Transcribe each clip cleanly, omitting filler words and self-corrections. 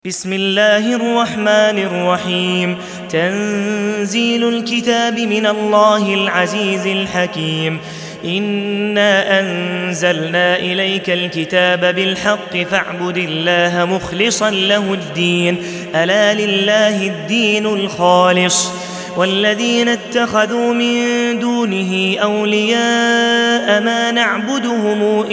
بسم الله الرحمن الرحيم. تنزيل الكتاب من الله العزيز الحكيم. إنا أنزلنا إليك الكتاب بالحق فاعبد الله مخلصا له الدين ألا لله الدين الخالص والذين اتخذوا من دونه أولياء ما نعبدهم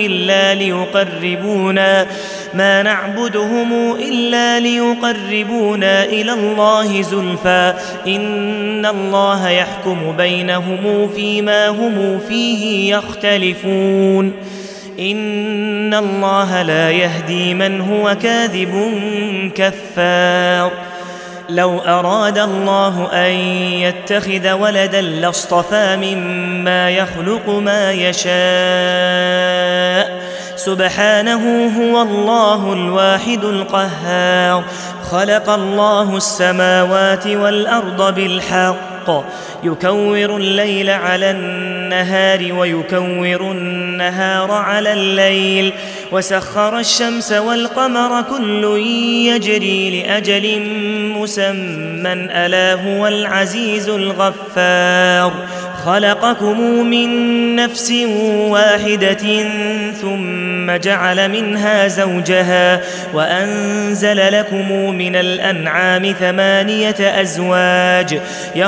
إلا ليقربونا إلى الله زلفى إن الله يحكم بينهم فيما هم فيه يختلفون إن الله لا يهدي من هو كاذب كفار. لو أراد الله أن يتخذ ولدا لاصطفى مما يخلق ما يشاء سبحانه هو الله الواحد القهار. خلق الله السماوات والأرض بالحق يكور الليل على النهار ويكور النهار على الليل وسخر الشمس والقمر كل يجري لأجل مسمى ألا هو العزيز الغفار. خلقكم من نفس واحدة ثم جعل منها زوجها وأنزل لكم من الأنعام 8 أزواج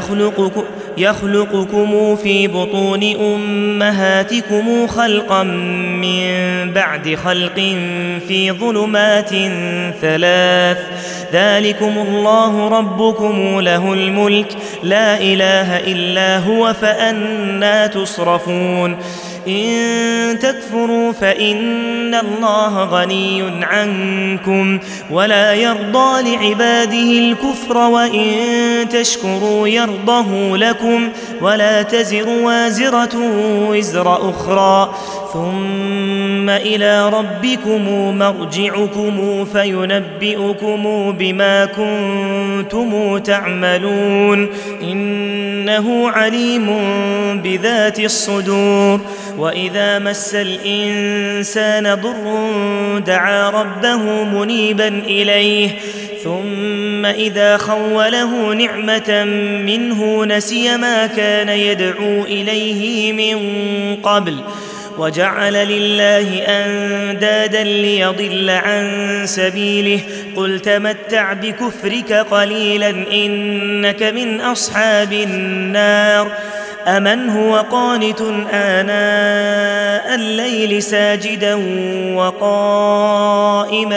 يخلقكم في بطون أمهاتكم خلقا من بعد خلق في ظلمات 3 ذلكم الله ربكم له الملك لا إله إلا هو فأنى تصرفون. إن تكفروا فإن الله غني عنكم ولا يرضى لعباده الكفر وإن تشكروا يرضه لكم ولا تزر وازرة وزر أخرى ثم إلى ربكم مرجعكم فينبئكم بما كنتم تعملون إنه عليم بذات الصدور. وإذا مس الإنسان ضر دعا ربه منيبا إليه ثم إذا خوله نعمة منه نسي ما كان يدعو إليه من قبل وجعل لله أندادا ليضل عن سبيله قل تمتع بكفرك قليلا إنك من أصحاب النار. أمن هو قانت آناء الليل ساجدا وقائما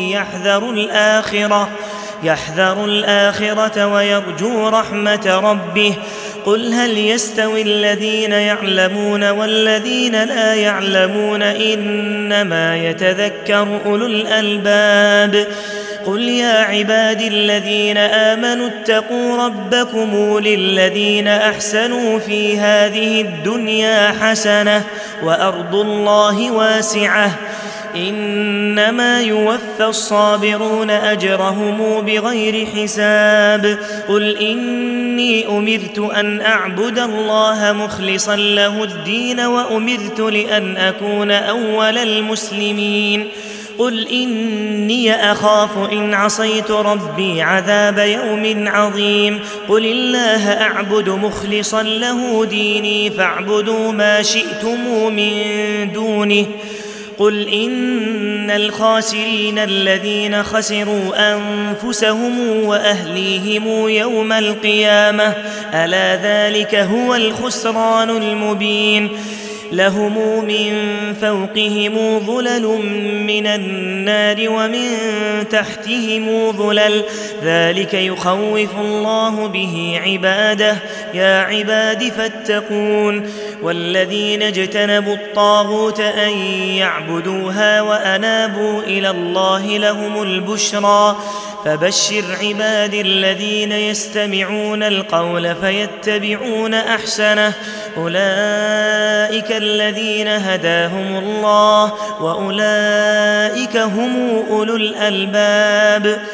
يحذر الآخرة ويرجو رحمة ربه قل هل يستوي الذين يعلمون والذين لا يعلمون إنما يتذكر أولو الألباب. قل يا عبادي الذين آمنوا اتقوا ربكم للذين أحسنوا في هذه الدنيا حسنة وأرض الله واسعة إنما يوفى الصابرون أجرهم بغير حساب. قل إني أمرت أن أعبد الله مخلصا له الدين وأمرت لأن أكون أول المسلمين. قل إني أخاف إن عصيت ربي عذاب يوم عظيم. قل الله أعبد مخلصا له ديني فاعبدوا ما شئتم من دونه. قل إن الخاسرين الذين خسروا أنفسهم وأهليهم يوم القيامة ألا ذلك هو الخسران المبين. لهم من فوقهم ظلل من النار ومن تحتهم ظلل ذلك يخوف الله به عباده يا عباد فاتقون. والذين اجتنبوا الطاغوت أن يعبدوها وأنابوا إلى الله لهم البشرى فبشر عبادي الذين يستمعون القول فيتبعون أحسنه أولئك الذين هداهم الله وأولئك هم أولو الألباب.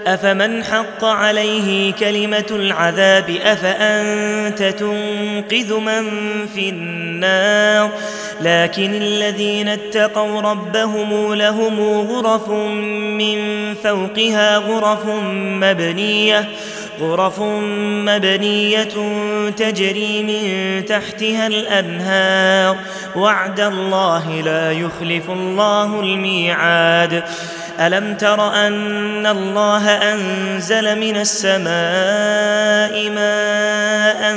أفمن حق عليه كلمة العذاب أفأنت تنقذ من في النار لكن الذين اتقوا ربهم لهم غرف من فوقها غرف مبنية تجري من تحتها الأنهار وعد الله لا يخلف الله الميعاد ألم تر أن الله أنزل من السماء ماء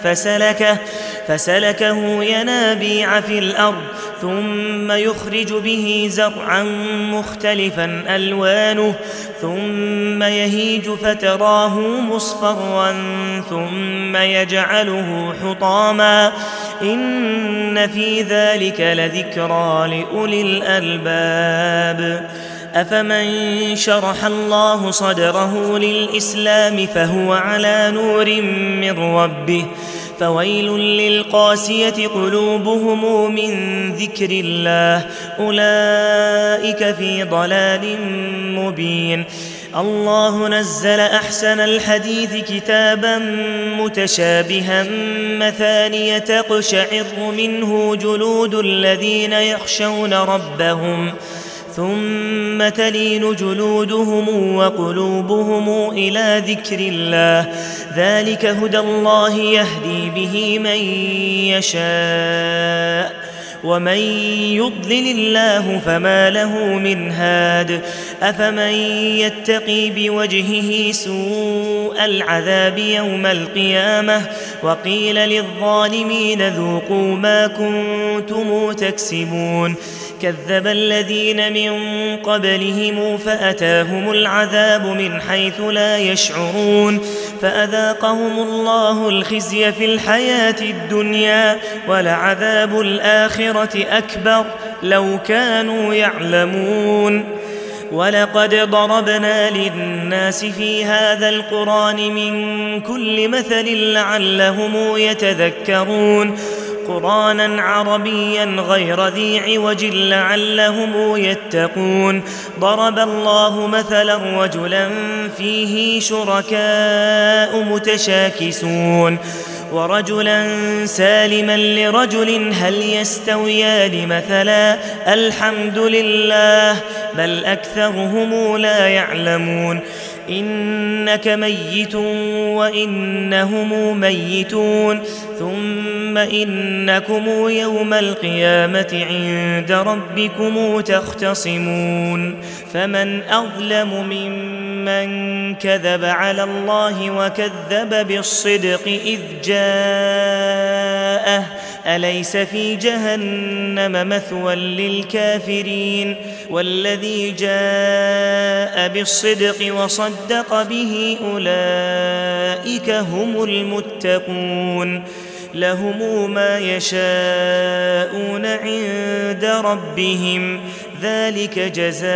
فسلكه ينابيع في الأرض ثم يخرج به زرعا مختلفا ألوانه ثم يهيج فتراه مصفرا ثم يجعله حطاما إن في ذلك لذكرى لأولي الألباب أفمن شرح الله صدره للإسلام فهو على نور من ربه فويل للقاسية قلوبهم من ذكر الله أولئك في ضلال مبين الله نزل أحسن الحديث كتابا متشابها مثانية تقشعر منه جلود الذين يخشون ربهم ثم تلين جلودهم وقلوبهم إلى ذكر الله ذلك هدى الله يهدي به من يشاء ومن يضلل الله فما له من هاد أفمن يتقي بوجهه سوء العذاب يوم القيامة وقيل للظالمين ذوقوا ما كنتم تكسبون كذب الذين من قبلهم فأتاهم العذاب من حيث لا يشعرون فأذاقهم الله الخزي في الحياة الدنيا ولعذاب الآخرة أكبر لو كانوا يعلمون ولقد ضربنا للناس في هذا القرآن من كل مثل لعلهم يتذكرون قرآنا عربيا غير ذي عوج لعلهم يتقون ضرب الله مثلا رجلا فيه شركاء متشاكسون ورجلا سالما لرجل هل يستويان مثلا الحمد لله بل أكثرهم لا يعلمون إنك ميت وإنهم ميتون ثم إنكم يوم القيامة عند ربكم تختصمون فمن أظلم ممن كذب على الله وكذب بالصدق إذ جاءه أليس في جهنم مثوى للكافرين والذي جاء بالصدق وصدق به أولئك هم المتقون لهم ما يشاءون عند ربهم ذلك جزاء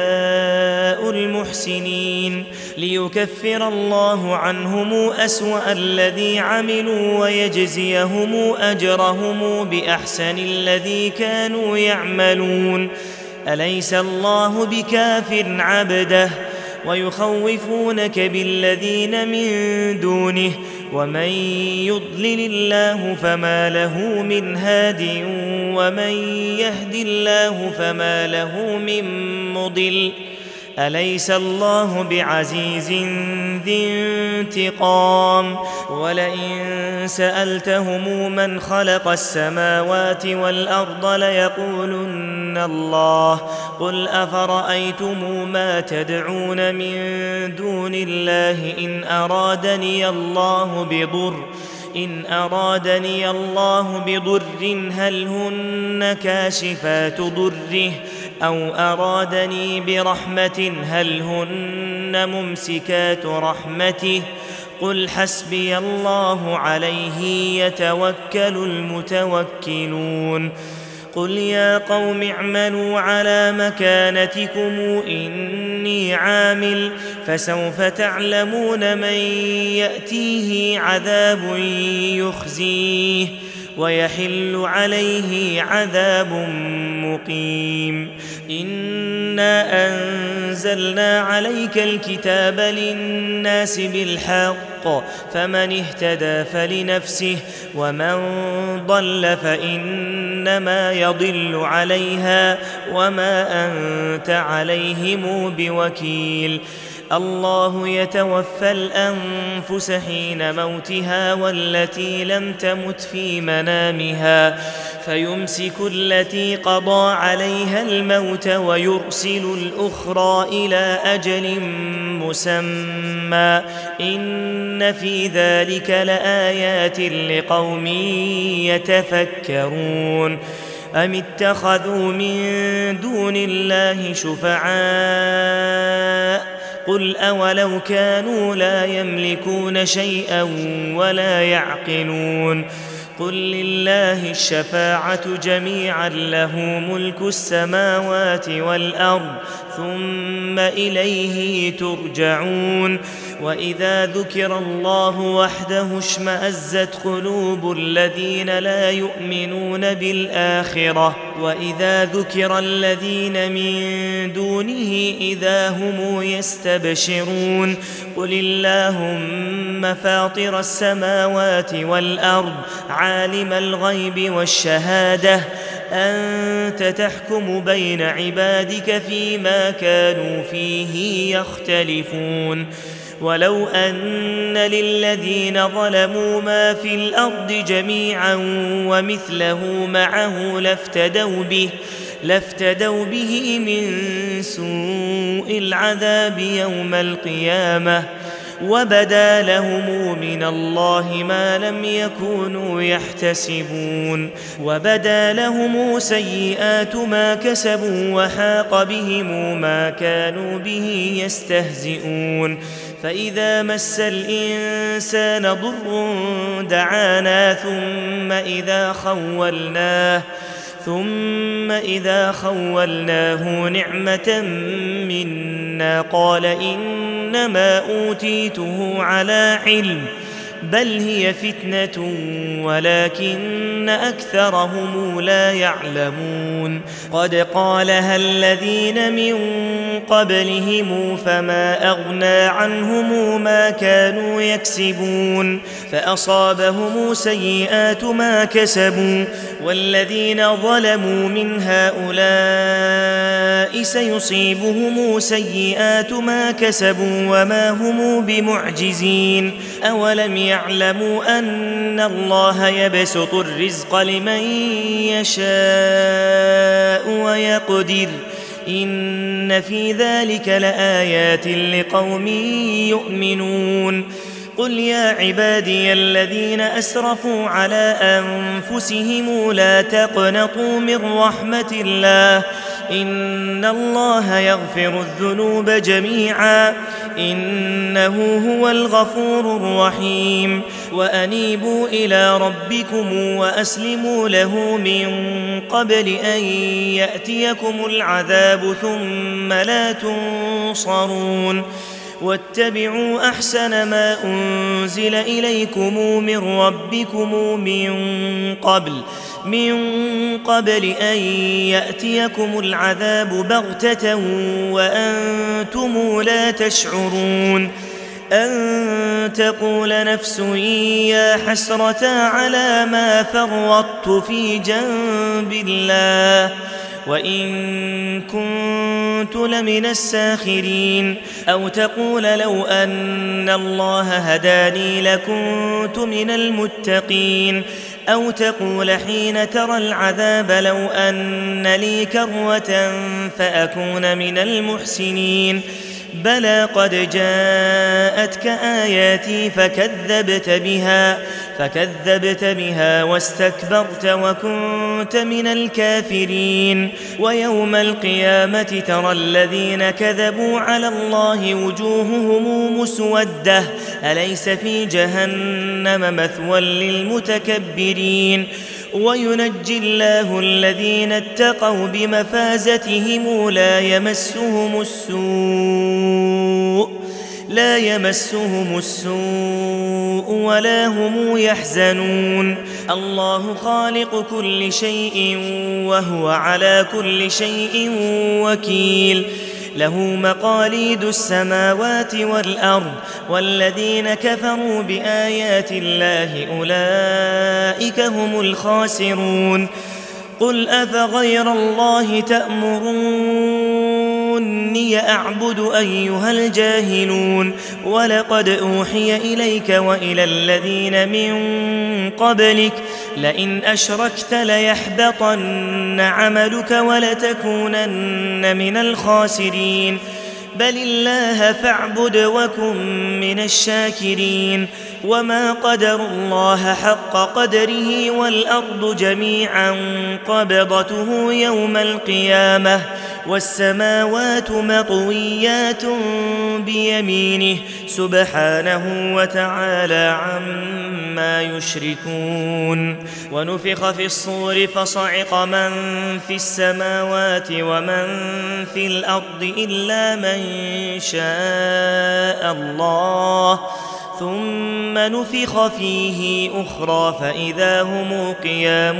المحسنين ليكفر الله عنهم أسوأ الذي عملوا ويجزيهم أجرهم بأحسن الذي كانوا يعملون أليس الله بكاف عبده ويخوفونك بالذين من دونه ومن يضلل الله فما له من هاد ومن يهد الله فما له من مضل أليس الله بعزيز ذي انتقام ولئن سألتهم من خلق السماوات والأرض ليقولن الله قل أفرأيتم ما تدعون من دون الله إن أرادني الله بضر هل هن كاشفات ضره أو أرادني برحمة هل هن ممسكات رحمته قل حسبي الله عليه يتوكل المتوكلون قل يا قوم اعملوا على مكانتكم إني عامل فسوف تعلمون من يأتيه عذاب يخزيه ويحل عليه عذاب مقيم إنا أنزلنا عليك الكتاب للناس بالحق فمن اهتدى فلنفسه ومن ضل فإنما يضل عليها وما أنت عليهم بوكيل الله يتوفى الأنفس حين موتها والتي لم تمت في منامها فيمسك التي قضى عليها الموت ويرسل الأخرى إلى أجل مسمى إن في ذلك لآيات لقوم يتفكرون أم اتخذوا من دون الله شفعاء قل أولو كانوا لا يملكون شيئا ولا يعقلون قل لله الشفاعة جميعا له ملك السماوات والأرض ثم إليه ترجعون وإذا ذكر الله وحده اشمأزت قلوب الذين لا يؤمنون بالآخرة وإذا ذكر الذين من دونه إذا هم يستبشرون قل اللهم فاطر السماوات والأرض عالم الغيب والشهادة أنت تحكم بين عبادك فيما كانوا فيه يختلفون ولو أن للذين ظلموا ما في الأرض جميعا ومثله معه لافتدوا به من سوء العذاب يوم القيامة وبدا لهم من الله ما لم يكونوا يحتسبون وبدا لهم سيئات ما كسبوا وحاق بهم ما كانوا به يستهزئون فإذا مس الإنسان ضر دعانا ثم إذا خولناه نعمة منا قال إنما أوتيته على علم بل هي فتنة ولكن أكثرهم لا يعلمون قد قالها الذين من قبلهم فما أغنى عنهم ما كانوا يكسبون فأصابهم سيئات ما كسبوا والذين ظلموا من هؤلاء سيصيبهم سيئات ما كسبوا وما هم بمعجزين أولم يعلموا أن الله يبسط الرزق لمن يشاء ويقدر إن في ذلك لآيات لقوم يؤمنون قل يا عبادي الذين أسرفوا على أنفسهم لا تقنطوا من رحمة الله إن الله يغفر الذنوب جميعا إنه هو الغفور الرحيم وأنيبوا إلى ربكم وأسلموا له من قبل أن يأتيكم العذاب ثم لا تنصرون واتبعوا أحسن ما أنزل إليكم من ربكم من قبل أن يأتيكم العذاب بغتة وأنتم لا تشعرون أن تقول نفس يا حسرة على ما فرطت في جنب الله وإن كنت لمن الساخرين أو تقول لو أن الله هداني لكنت من المتقين أو تقول حين ترى العذاب لو أن لي كروة فأكون من المحسنين بلى قد جاءتك آياتي فكذبت بها واستكبرت وكنت من الكافرين ويوم القيامة ترى الذين كذبوا على الله وجوههم مسودة أليس في جهنم مثوى للمتكبرين وينجي الله الذين اتقوا بمفازتهم لا لا يمسهم السوء ولا هم يحزنون الله خالق كل شيء وهو على كل شيء وكيل له مقاليد السماوات والأرض والذين كفروا بآيات الله أولئك هم الخاسرون قل أفغير الله تأمروني أعبد أيها الجاهلون ولقد أوحي إليك وإلى الذين من قبلك لئن أشركت ليحبطن عملك ولتكونن من الخاسرين بل الله فاعبد وكن من الشاكرين وما قدروا الله حق قدره والأرض جميعا قبضته يوم القيامة والسماوات مطويات بيمينه سبحانه وتعالى عما يشركون ونفخ في الصور فصعق من في السماوات ومن في الأرض إلا من شاء الله ثم نفخ فيه أخرى فإذا هم قيام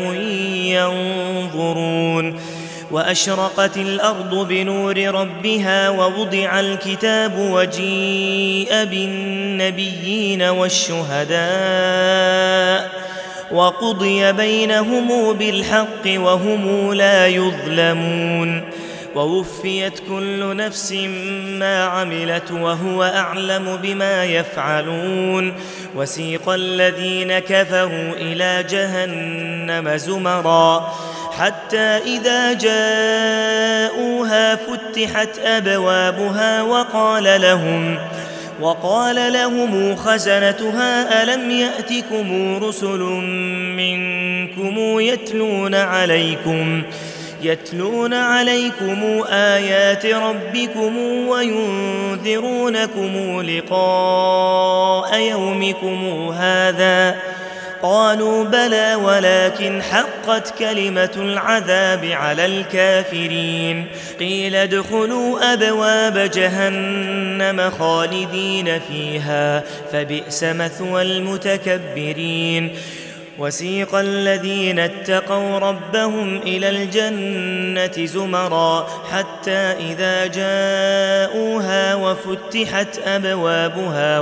ينظرون وأشرقت الأرض بنور ربها ووضع الكتاب وجيء بالنبيين والشهداء وقضي بينهم بالحق وهم لا يظلمون ووفيت كل نفس ما عملت وهو أعلم بما يفعلون وسيق الذين كفروا إلى جهنم زمرا حتى إذا جاءوها فتحت أبوابها وقال لهم خزنتها ألم يأتكم رسل منكم يتلون عليكم آيات ربكم وينذرونكم لقاء يومكم هذا قالوا بلى ولكن حقت كلمة العذاب على الكافرين قيل ادخلوا أبواب جهنم خالدين فيها فبئس مثوى المتكبرين وسيق الذين اتقوا ربهم إلى الجنة زمرا حتى إذا جاءوها وفتحت أبوابها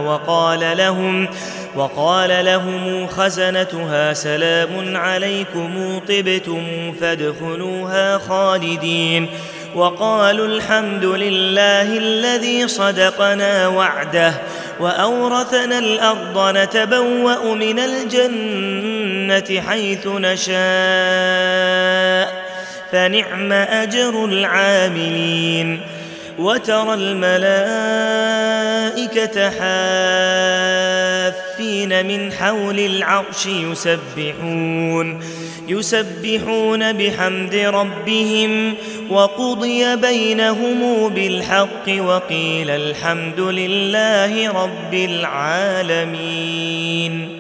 وقال لهم خزنتها سلام عليكم طبتم فادخلوها خالدين وقالوا الحمد لله الذي صدقنا وعده وأورثنا الأرض نتبوأ من الجنة حيث نشاء فنعم أجر العاملين وترى الملائكة حافين من حول العرش يسبحون بحمد ربهم وقضي بينهم بالحق وقيل الحمد لله رب العالمين